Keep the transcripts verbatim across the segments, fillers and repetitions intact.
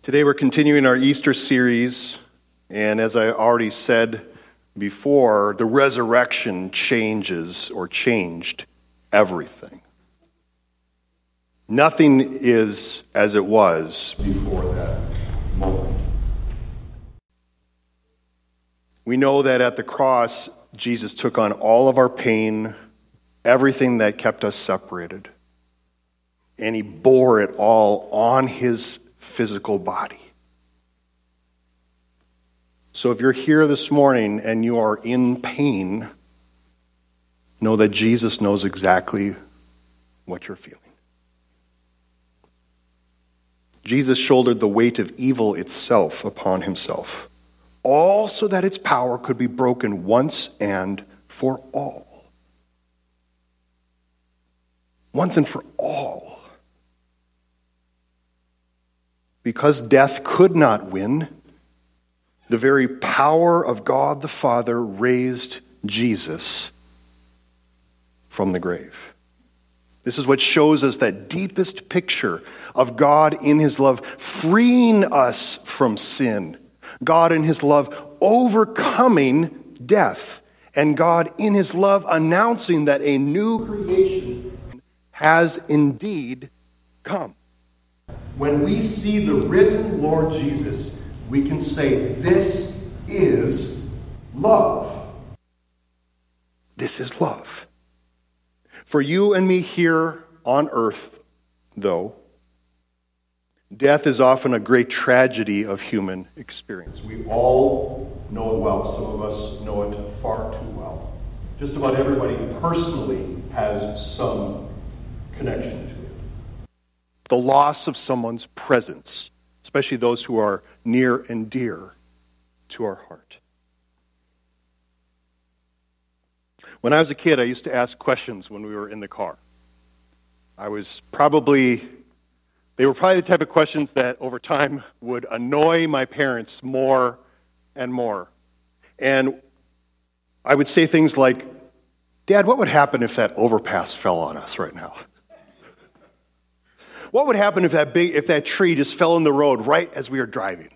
Today we're continuing our Easter series, and as I already said before, the resurrection changes or changed everything. Nothing is as it was before that moment. We know that at the cross, Jesus took on all of our pain, everything that kept us separated, and he bore it all on his physical body. So if you're here this morning and you are in pain, know that Jesus knows exactly what you're feeling. Jesus shouldered the weight of evil itself upon himself, all so that its power could be broken once and for all. Once and for all. Because death could not win, the very power of God the Father raised Jesus from the grave. This is what shows us that deepest picture of God in his love freeing us from sin, God in his love overcoming death, and God in his love announcing that a new creation has indeed come. When we see the risen Lord Jesus, we can say, this is love. This is love. For you and me here on earth, though, death is often a great tragedy of human experience. We all know it well. Some of us know it far too well. Just about everybody personally has some connection to it. The loss of someone's presence, especially those who are near and dear to our heart. When I was a kid, I used to ask questions when we were in the car. I was probably, they were probably the type of questions that over time would annoy my parents more and more. And I would say things like, Dad, what would happen if that overpass fell on us right now? What would happen if that big, if that tree just fell in the road right as we were driving?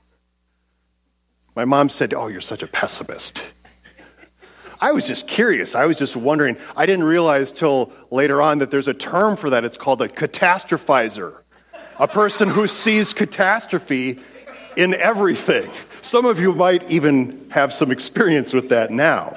My mom said, oh, you're such a pessimist. I was just curious. I was just wondering. I didn't realize till later on that there's a term for that. It's called a catastrophizer, a person who sees catastrophe in everything. Some of you might even have some experience with that now.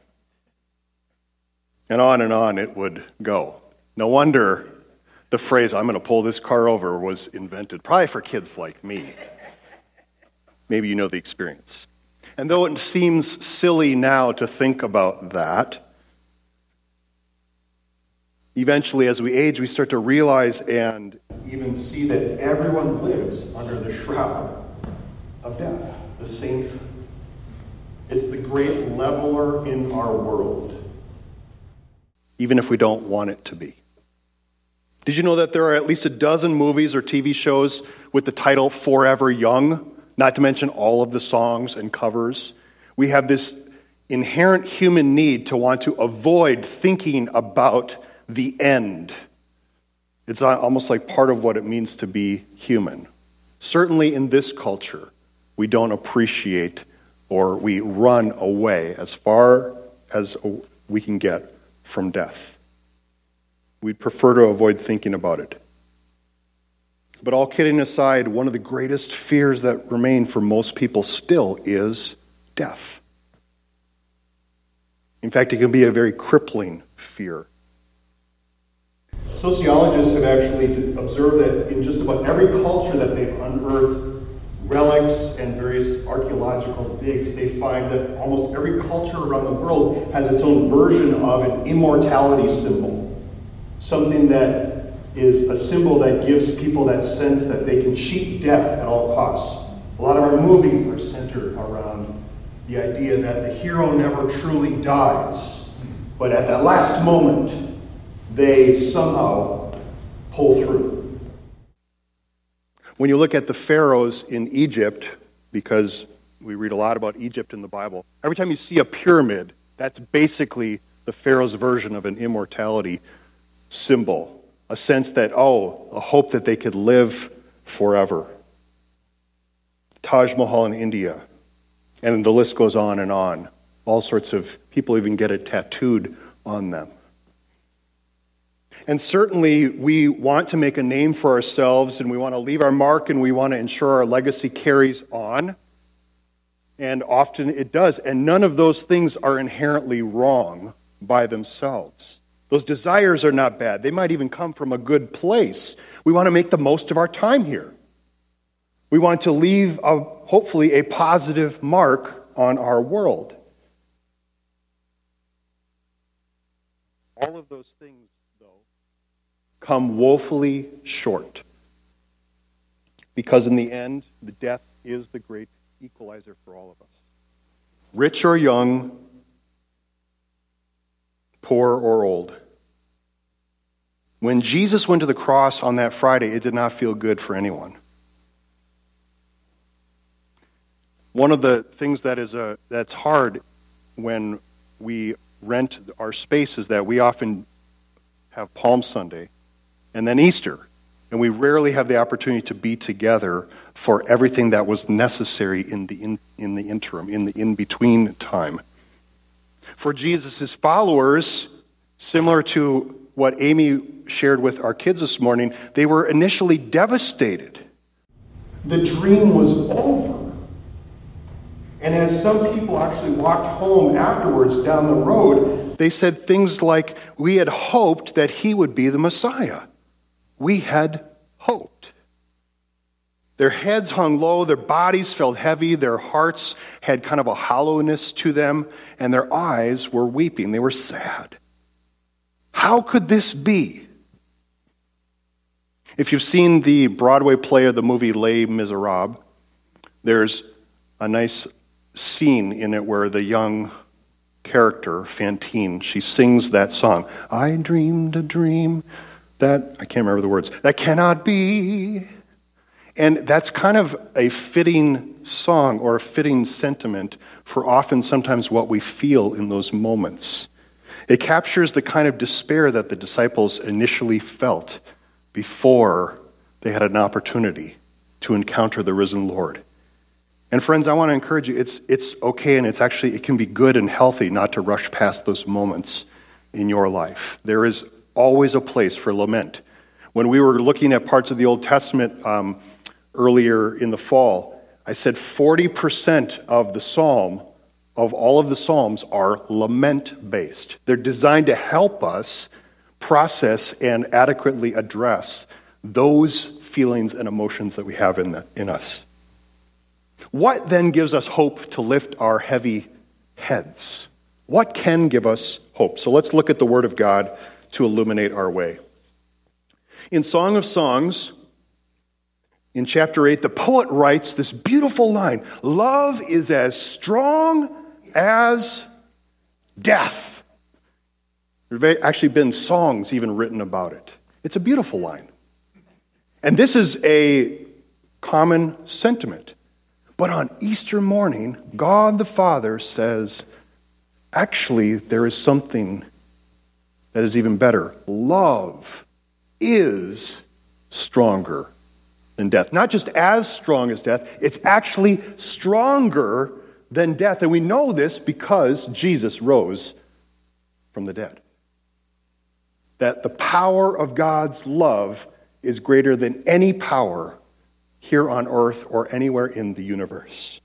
And on and on it would go. No wonder the phrase, I'm going to pull this car over, was invented, probably for kids like me. Maybe you know the experience. And though it seems silly now to think about that, eventually as we age, we start to realize and even see that everyone lives under the shroud of death, the same truth. It's the great leveler in our world, even if we don't want it to be. Did you know that there are at least a dozen movies or T V shows with the title Forever Young? Not to mention all of the songs and covers. We have this inherent human need to want to avoid thinking about the end. It's almost like part of what it means to be human. Certainly in this culture, we don't appreciate or we run away as far as we can get from death. We'd prefer to avoid thinking about it. But all kidding aside, one of the greatest fears that remain for most people still is death. In fact, it can be a very crippling fear. Sociologists have actually observed that in just about every culture that they've unearthed relics and various archaeological digs, they find that almost every culture around the world has its own version of an immortality symbol. Something that is a symbol that gives people that sense that they can cheat death at all costs. A lot of our movies are centered around the idea that the hero never truly dies, but at that last moment, they somehow pull through. When you look at the pharaohs in Egypt, because we read a lot about Egypt in the Bible, every time you see a pyramid, that's basically the pharaoh's version of an immortality symbol, a sense that, oh, a hope that they could live forever. Taj Mahal in India. And the list goes on and on. All sorts of people even get it tattooed on them. And certainly we want to make a name for ourselves, and we want to leave our mark, and we want to ensure our legacy carries on. And often it does. And none of those things are inherently wrong by themselves. Those desires are not bad. They might even come from a good place. We want to make the most of our time here. We want to leave, a, hopefully, a positive mark on our world. All of those things, though, come woefully short. Because in the end, the death is the great equalizer for all of us. Rich or young, poor or old. When Jesus went to the cross on that Friday, it did not feel good for anyone. One of the things that is a, that's hard when we rent our space is that we often have Palm Sunday and then Easter, and we rarely have the opportunity to be together for everything that was necessary in the in, in the interim, in the in-between time. For Jesus' followers, similar to what Amy shared with our kids this morning, they were initially devastated. The dream was over. And as some people actually walked home afterwards down the road, they said things like, we had hoped that he would be the Messiah. We had hoped. Their heads hung low, their bodies felt heavy, their hearts had kind of a hollowness to them, and their eyes were weeping. They were sad. How could this be? If you've seen the Broadway play of the movie Les Miserables, there's a nice scene in it where the young character, Fantine, she sings that song. I dreamed a dream that, I can't remember the words, that cannot be. And that's kind of a fitting song or a fitting sentiment for often sometimes what we feel in those moments. It captures the kind of despair that the disciples initially felt before they had an opportunity to encounter the risen Lord. And friends, I want to encourage you, it's it's okay, and it's actually, it can be good and healthy not to rush past those moments in your life. There is always a place for lament. When we were looking at parts of the Old Testament um, earlier in the fall, I said forty percent of the psalm, of all of the psalms, are lament-based. They're designed to help us process and adequately address those feelings and emotions that we have in, the, in us. What then gives us hope to lift our heavy heads? What can give us hope? So let's look at the Word of God to illuminate our way. In Song of Songs, in chapter eight, the poet writes this beautiful line, love is as strong as death. There have actually been songs even written about it. It's a beautiful line. And this is a common sentiment. But on Easter morning, God the Father says, actually, there is something that is even better. Love is stronger than death. Not just as strong as death, it's actually stronger than death. And we know this because Jesus rose from the dead. That the power of God's love is greater than any power here on earth or anywhere in the universe.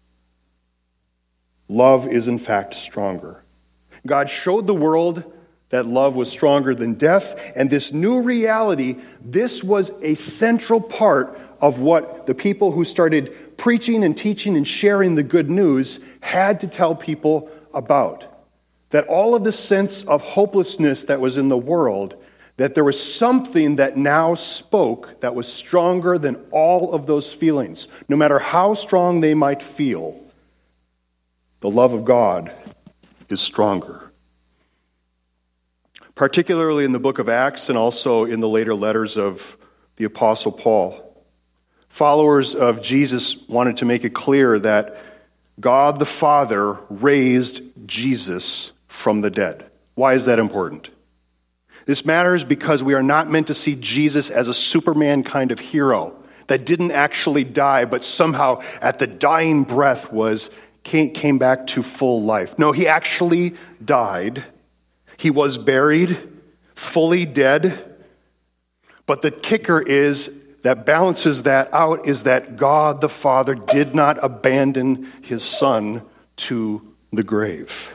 Love is in fact stronger. God showed the world that love was stronger than death, and this new reality, this was a central part of what the people who started preaching and teaching and sharing the good news had to tell people about. That all of the sense of hopelessness that was in the world, that there was something that now spoke that was stronger than all of those feelings. No matter how strong they might feel, the love of God is stronger. Particularly in the book of Acts and also in the later letters of the Apostle Paul, followers of Jesus wanted to make it clear that God the Father raised Jesus from the dead. Why is that important? This matters because we are not meant to see Jesus as a Superman kind of hero that didn't actually die, but somehow at the dying breath was came, came back to full life. No, he actually died. He was buried, fully dead. But the kicker is that balances that out is that God the Father did not abandon his Son to the grave.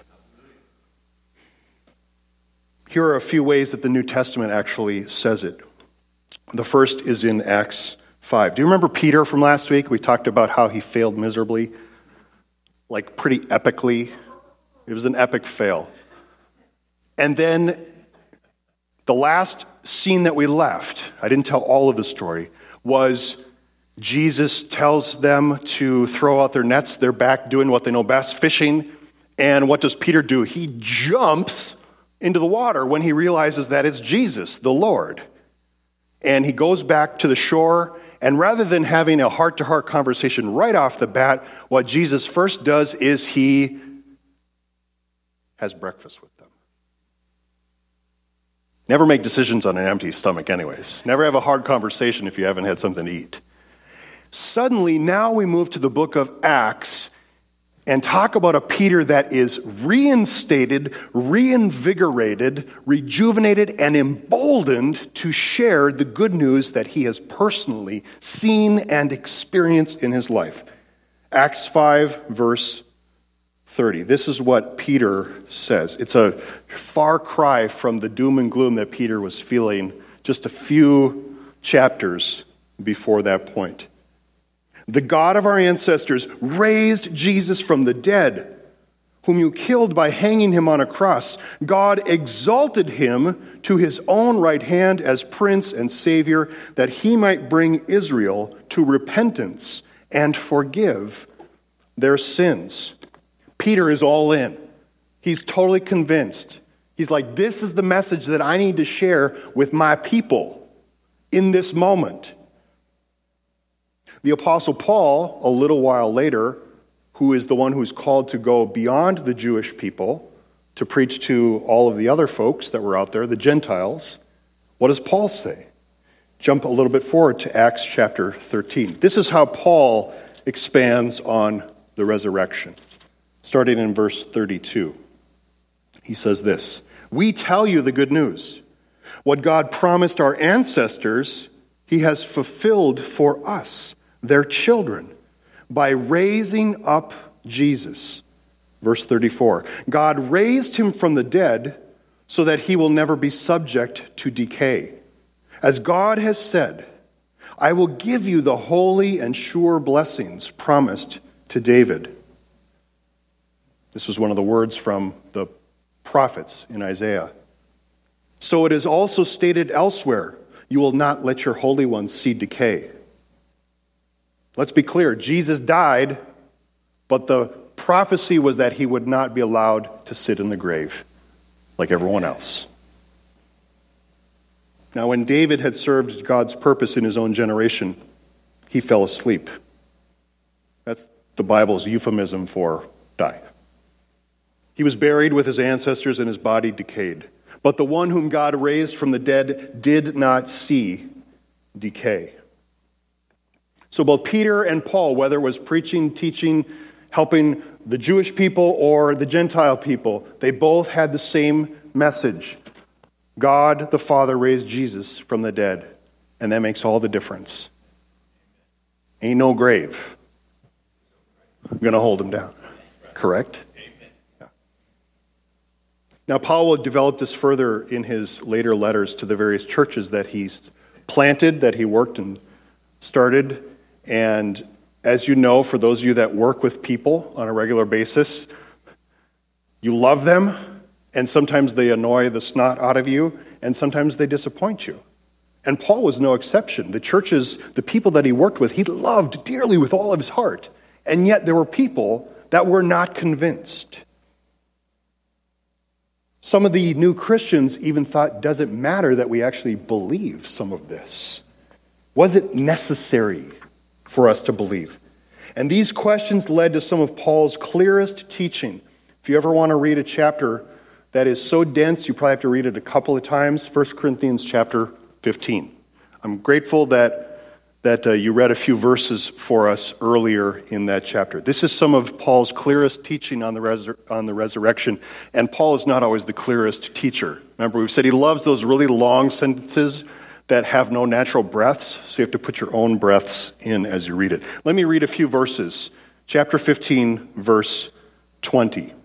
Here are a few ways that the New Testament actually says it. The first is in Acts five. Do you remember Peter from last week? We talked about how he failed miserably, like pretty epically. It was an epic fail. And then the last scene that we left, I didn't tell all of the story, was Jesus tells them to throw out their nets. They're back doing what they know best, fishing. And what does Peter do? He jumps into the water when he realizes that it's Jesus, the Lord. And he goes back to the shore, and rather than having a heart-to-heart conversation right off the bat, what Jesus first does is he has breakfast with them. Never make decisions on an empty stomach anyways. Never have a hard conversation if you haven't had something to eat. Suddenly, now we move to the book of Acts and talk about a Peter that is reinstated, reinvigorated, rejuvenated, and emboldened to share the good news that he has personally seen and experienced in his life. Acts five, verse thirty. This is what Peter says. It's a far cry from the doom and gloom that Peter was feeling just a few chapters before that point. The God of our ancestors raised Jesus from the dead, whom you killed by hanging him on a cross. God exalted him to his own right hand as Prince and Savior, that he might bring Israel to repentance and forgive their sins. Peter is all in. He's totally convinced. He's like, this is the message that I need to share with my people in this moment. The Apostle Paul, a little while later, who is the one who's called to go beyond the Jewish people to preach to all of the other folks that were out there, the Gentiles, what does Paul say? Jump a little bit forward to Acts chapter thirteen. This is how Paul expands on the resurrection. Starting in verse thirty-two. He says this, "We tell you the good news. What God promised our ancestors, he has fulfilled for us, their children, by raising up Jesus." Verse thirty-four, "God raised him from the dead so that he will never be subject to decay. As God has said, I will give you the holy and sure blessings promised to David." This was one of the words from the prophets in Isaiah. "So it is also stated elsewhere, you will not let your Holy One see decay." Let's be clear, Jesus died, but the prophecy was that he would not be allowed to sit in the grave like everyone else. Now, when David had served God's purpose in his own generation, he fell asleep. That's the Bible's euphemism for die. He was buried with his ancestors and his body decayed. But the one whom God raised from the dead did not see decay. So both Peter and Paul, whether it was preaching, teaching, helping the Jewish people or the Gentile people, they both had the same message. God the Father raised Jesus from the dead, and that makes all the difference. Ain't no grave. I'm going to hold him down. Correct? Yeah. Now, Paul will develop this further in his later letters to the various churches that he's planted, that he worked and started. And as you know, for those of you that work with people on a regular basis, you love them, and sometimes they annoy the snot out of you, and sometimes they disappoint you. And Paul was no exception. The churches, the people that he worked with, he loved dearly with all of his heart. And yet there were people that were not convinced. Some of the new Christians even thought, does it matter that we actually believe some of this? Was it necessary for us to believe? And these questions led to some of Paul's clearest teaching. If you ever want to read a chapter that is so dense, you probably have to read it a couple of times, First Corinthians chapter fifteen. I'm grateful that that uh, you read a few verses for us earlier in that chapter. This is some of Paul's clearest teaching on the, resur- on the resurrection, and Paul is not always the clearest teacher. Remember, we've said he loves those really long sentences that have no natural breaths, so you have to put your own breaths in as you read it. Let me read a few verses. Chapter fifteen, verse twenty.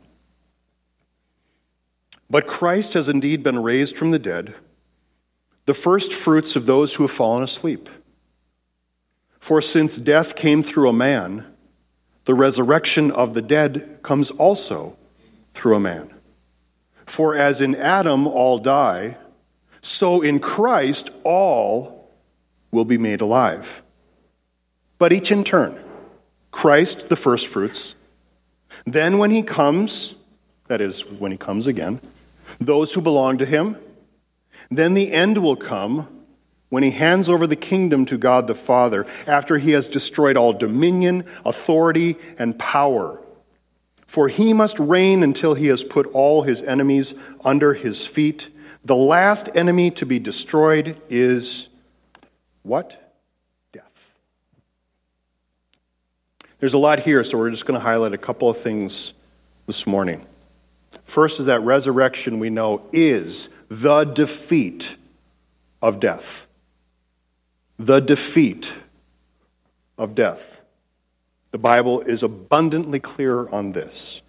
But Christ has indeed been raised from the dead, the first fruits of those who have fallen asleep. For since death came through a man, the resurrection of the dead comes also through a man. For as in Adam all die, so in Christ all will be made alive. But each in turn. Christ the first fruits. Then when he comes, that is, when he comes again, those who belong to him. Then the end will come when he hands over the kingdom to God the Father, after he has destroyed all dominion, authority, and power. For he must reign until he has put all his enemies under his feet. The last enemy to be destroyed is what? Death. There's a lot here, so we're just going to highlight a couple of things this morning. First is that resurrection, we know, is the defeat of death. The defeat of death. The Bible is abundantly clear on this.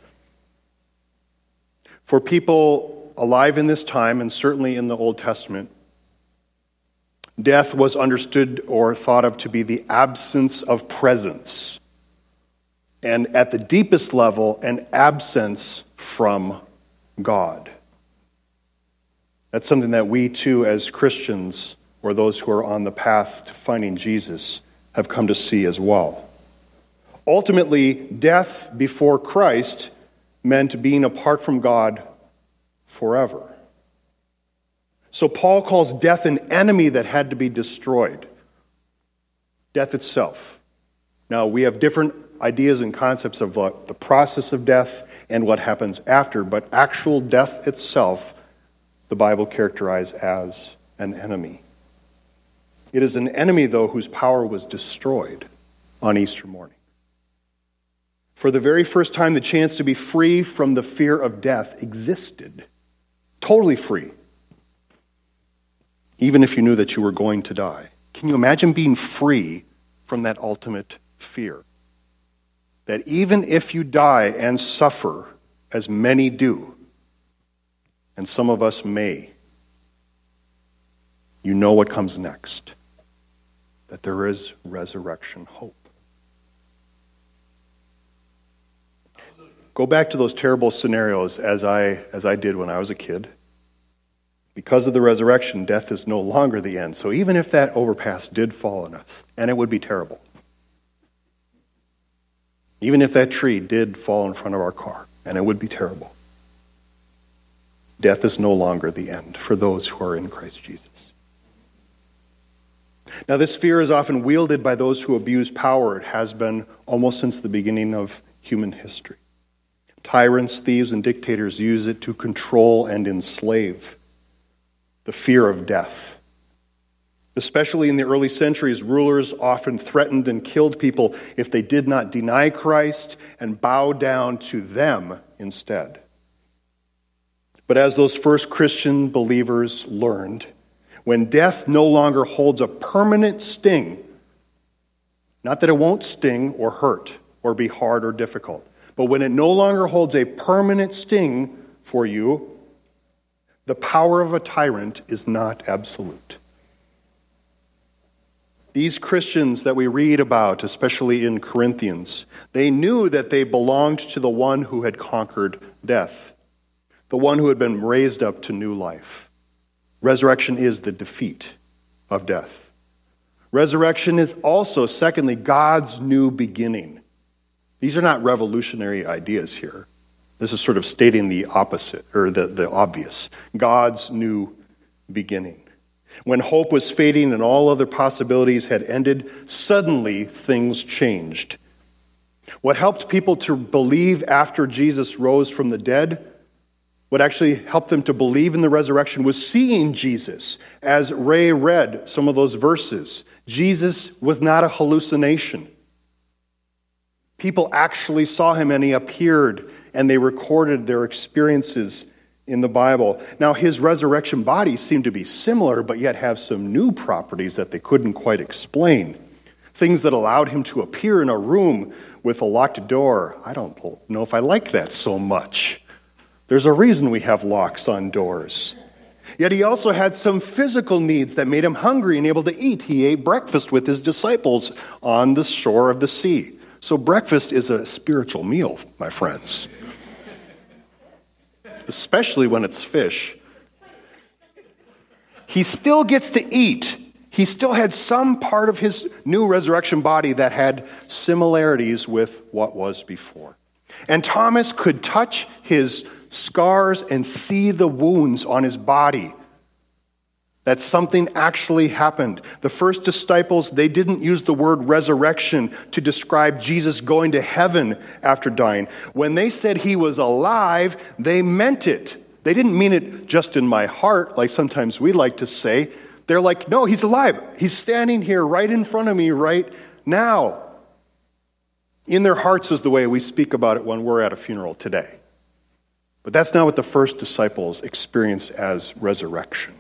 For people alive in this time, and certainly in the Old Testament, death was understood or thought of to be the absence of presence. And at the deepest level, an absence from God. That's something that we too, as Christians, or those who are on the path to finding Jesus, have come to see as well. Ultimately, death before Christ meant being apart from God forever. So Paul calls death an enemy that had to be destroyed. Death itself. Now, we have different ideas and concepts of what the process of death and what happens after, but actual death itself, the Bible characterizes as an enemy. It is an enemy, though, whose power was destroyed on Easter morning. For the very first time, the chance to be free from the fear of death existed. Totally free. Even if you knew that you were going to die. Can you imagine being free from that ultimate fear? That even if you die and suffer, as many do, and some of us may, you know what comes next. That there is resurrection hope. Go back to those terrible scenarios as I as I did when I was a kid. Because of the resurrection, death is no longer the end. So even if that overpass did fall on us, and it would be terrible, even if that tree did fall in front of our car, and it would be terrible, death is no longer the end for those who are in Christ Jesus. Now, this fear is often wielded by those who abuse power. It has been almost since the beginning of human history. Tyrants, thieves, and dictators use it to control and enslave. The fear of death. Especially in the early centuries, rulers often threatened and killed people if they did not deny Christ and bow down to them instead. But as those first Christian believers learned, when death no longer holds a permanent sting, not that it won't sting or hurt or be hard or difficult, but when it no longer holds a permanent sting for you, the power of a tyrant is not absolute. These Christians that we read about, especially in Corinthians, they knew that they belonged to the one who had conquered death, the one who had been raised up to new life. Resurrection is the defeat of death. Resurrection is also, secondly, God's new beginning. These are not revolutionary ideas here. This is sort of stating the opposite, or the, the obvious. God's new beginning. When hope was fading and all other possibilities had ended, suddenly things changed. What helped people to believe after Jesus rose from the dead What actually helped them to believe in the resurrection was seeing Jesus. As Ray read some of those verses, Jesus was not a hallucination. People actually saw him and he appeared, and they recorded their experiences in the Bible. Now, his resurrection body seemed to be similar, but yet have some new properties that they couldn't quite explain. Things that allowed him to appear in a room with a locked door. I don't know if I like that so much. There's a reason we have locks on doors. Yet he also had some physical needs that made him hungry and able to eat. He ate breakfast with his disciples on the shore of the sea. So breakfast is a spiritual meal, my friends. Especially when it's fish. He still gets to eat. He still had some part of his new resurrection body that had similarities with what was before. And Thomas could touch his scars and see the wounds on his body. That something actually happened. The first disciples, they didn't use the word resurrection to describe Jesus going to heaven after dying. When they said he was alive, they meant it. They didn't mean it just in my heart, like sometimes we like to say. They're like, no, he's alive. He's standing here right in front of me right now. In their hearts is the way we speak about it when we're at a funeral today. But that's not what the first disciples experienced as resurrection.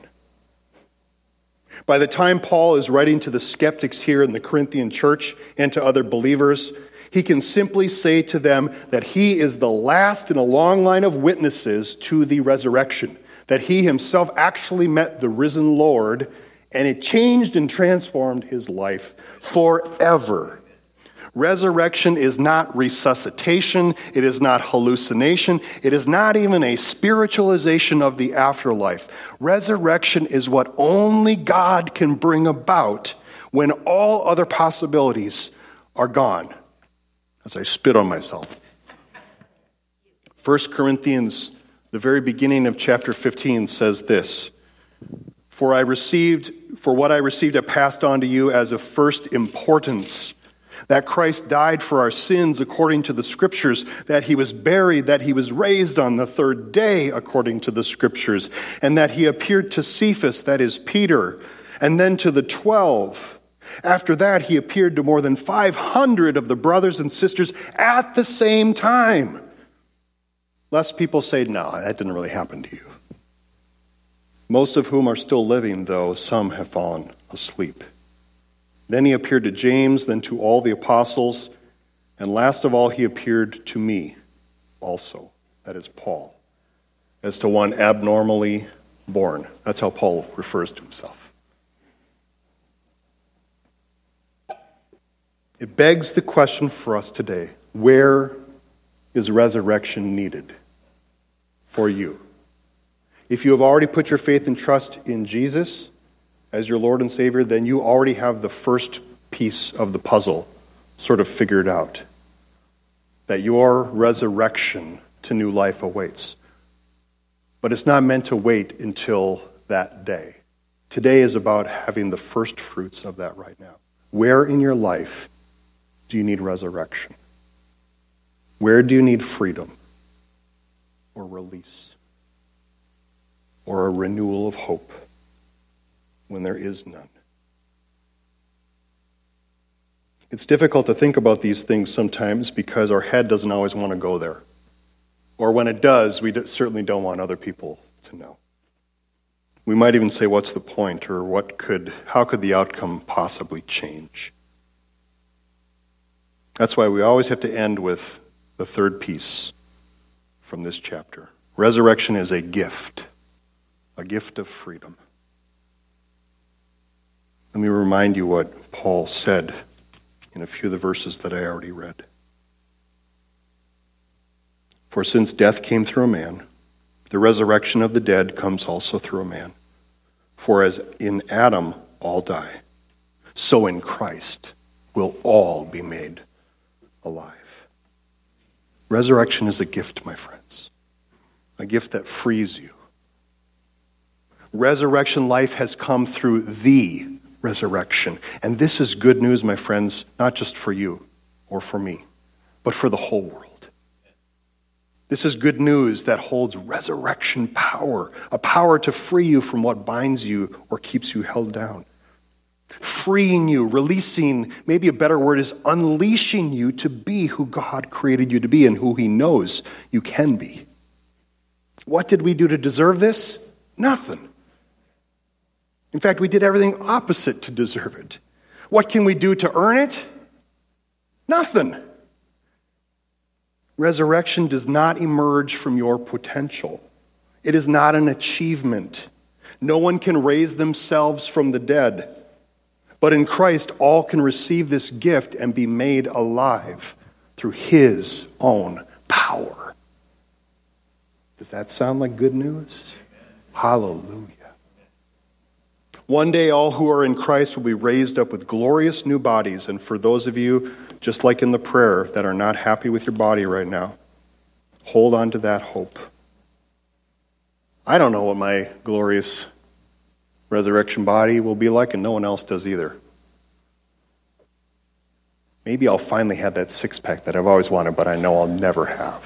By the time Paul is writing to the skeptics here in the Corinthian church and to other believers, he can simply say to them that he is the last in a long line of witnesses to the resurrection, that he himself actually met the risen Lord, and it changed and transformed his life forever. Resurrection is not resuscitation. It is not hallucination. It is not even a spiritualization of the afterlife. Resurrection is what only God can bring about when all other possibilities are gone. As I spit on myself. First Corinthians, the very beginning of chapter fifteen, says this: For I received, for what I received I passed on to you as of first importance, that Christ died for our sins according to the Scriptures, that he was buried, that he was raised on the third day according to the Scriptures, and that he appeared to Cephas, that is Peter, and then to the twelve. After that, he appeared to more than five hundred of the brothers and sisters at the same time. Lest people say, no, that didn't really happen to you. Most of whom are still living, though some have fallen asleep. Then he appeared to James, then to all the apostles, and last of all he appeared to me also, that is Paul, as to one abnormally born. That's how Paul refers to himself. It begs the question for us today, where is resurrection needed for you? If you have already put your faith and trust in Jesus as your Lord and Savior, then you already have the first piece of the puzzle sort of figured out. That your resurrection to new life awaits. But it's not meant to wait until that day. Today is about having the first fruits of that right now. Where in your life do you need resurrection? Where do you need freedom or release or a renewal of hope when there is none? It's difficult to think about these things sometimes because our head doesn't always want to go there. Or when it does, we certainly don't want other people to know. We might even say, what's the point? Or what could, how could the outcome possibly change? That's why we always have to end with the third piece from this chapter. Resurrection is a gift, a gift of freedom. Let me remind you what Paul said in a few of the verses that I already read. For since death came through a man, the resurrection of the dead comes also through a man. For as in Adam all die, so in Christ will all be made alive. Resurrection is a gift, my friends, a gift that frees you. Resurrection life has come through the resurrection. And this is good news, my friends, not just for you or for me, but for the whole world. This is good news that holds resurrection power, a power to free you from what binds you or keeps you held down. Freeing you, releasing, maybe a better word is unleashing you to be who God created you to be and who he knows you can be. What did we do to deserve this? Nothing. In fact, we did everything opposite to deserve it. What can we do to earn it? Nothing. Resurrection does not emerge from your potential. It is not an achievement. No one can raise themselves from the dead. But in Christ, all can receive this gift and be made alive through his own power. Does that sound like good news? Hallelujah. One day, all who are in Christ will be raised up with glorious new bodies. And for those of you, just like in the prayer, that are not happy with your body right now, hold on to that hope. I don't know what my glorious resurrection body will be like, and no one else does either. Maybe I'll finally have that six-pack that I've always wanted, but I know I'll never have.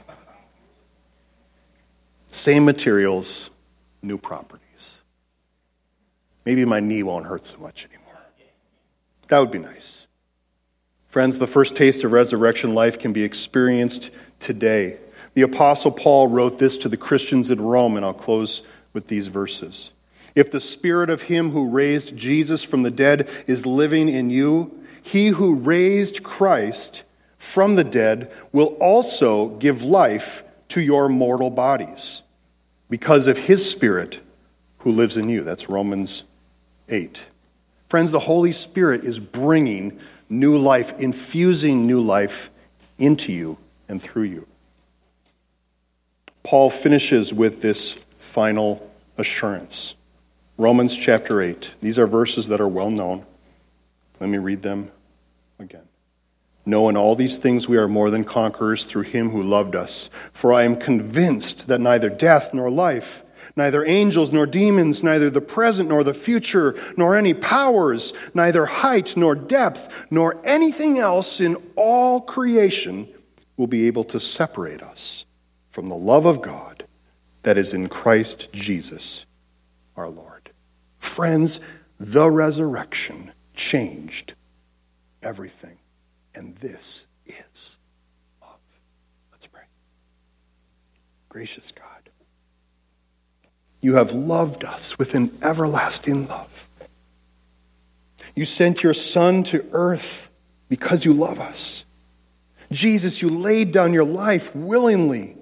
Same materials, new properties. Maybe my knee won't hurt so much anymore. That would be nice. Friends, the first taste of resurrection life can be experienced today. The Apostle Paul wrote this to the Christians in Rome, and I'll close with these verses. If the spirit of him who raised Jesus from the dead is living in you, he who raised Christ from the dead will also give life to your mortal bodies because of his Spirit who lives in you. That's Romans eight. Friends, the Holy Spirit is bringing new life, infusing new life into you and through you. Paul finishes with this final assurance. Romans chapter eight. These are verses that are well known. Let me read them again. No, in all these things we are more than conquerors through him who loved us. For I am convinced that neither death nor life, neither angels nor demons, neither the present nor the future, nor any powers, neither height nor depth, nor anything else in all creation will be able to separate us from the love of God that is in Christ Jesus our Lord. Friends, the resurrection changed everything. And this is love. Let's pray. Gracious God, you have loved us with an everlasting love. You sent your Son to earth because you love us. Jesus, you laid down your life willingly.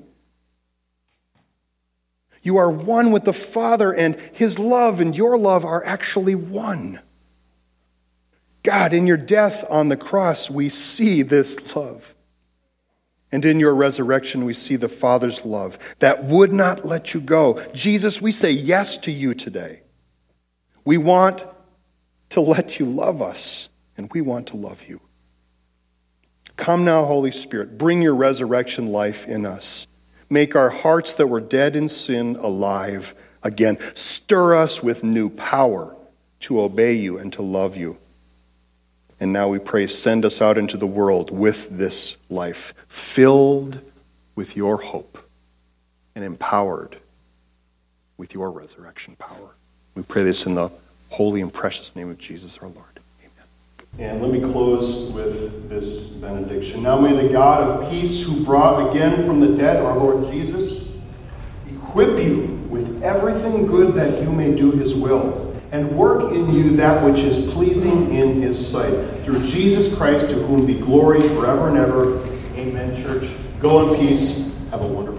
You are one with the Father, and his love and your love are actually one. God, in your death on the cross, we see this love. And in your resurrection, we see the Father's love that would not let you go. Jesus, we say yes to you today. We want to let you love us, and we want to love you. Come now, Holy Spirit, bring your resurrection life in us. Make our hearts that were dead in sin alive again. Stir us with new power to obey you and to love you. And now we pray, send us out into the world with this life, filled with your hope and empowered with your resurrection power. We pray this in the holy and precious name of Jesus our Lord. Amen. And let me close with this benediction. Now may the God of peace, who brought again from the dead our Lord Jesus, equip you with everything good that you may do his will, and work in you that which is pleasing in his sight. Through Jesus Christ, to whom be glory forever and ever. Amen, church. Go in peace. Have a wonderful day.